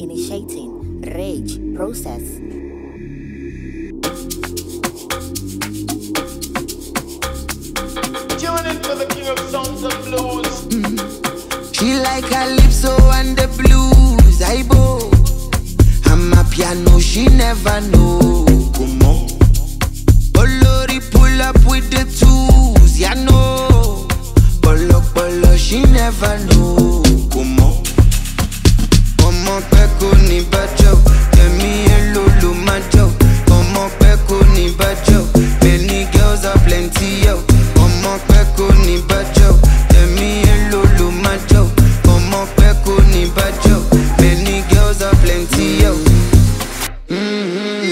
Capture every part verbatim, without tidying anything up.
Initiating rage process. Tune into the king of songs and blues. Mm. She like calypso and the blues. I bow. I'm a piano, she never know. Come on. Olori pull up with the tools. Ya know. Polo polo, she never know. Come on. Como peko ni bajo. Temi elulu majo. Como peko ni bajo. Many girls are plenty yo. Como peko ni bajo. Temi elulu majo. Como peko ni bajo. Many girls are plenty yo. Mm-hmm.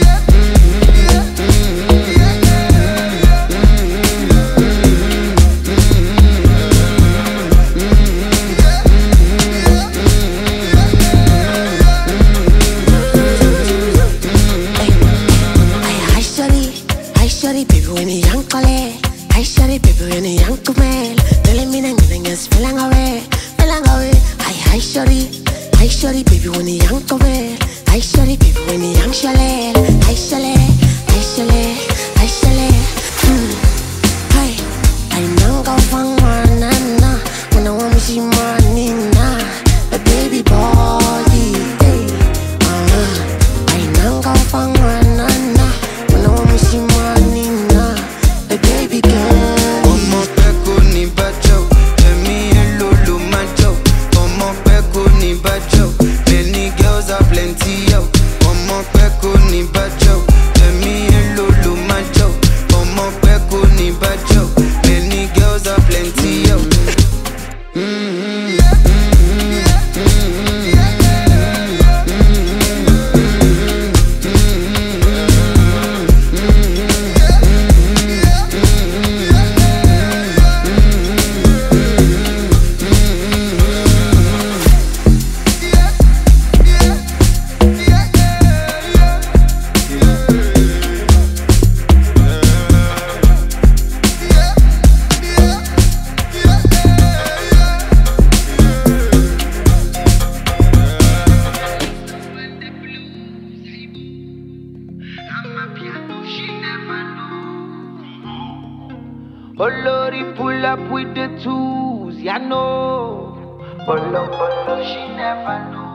Olori pull up with the tools, ya know. Polo polo, she never know.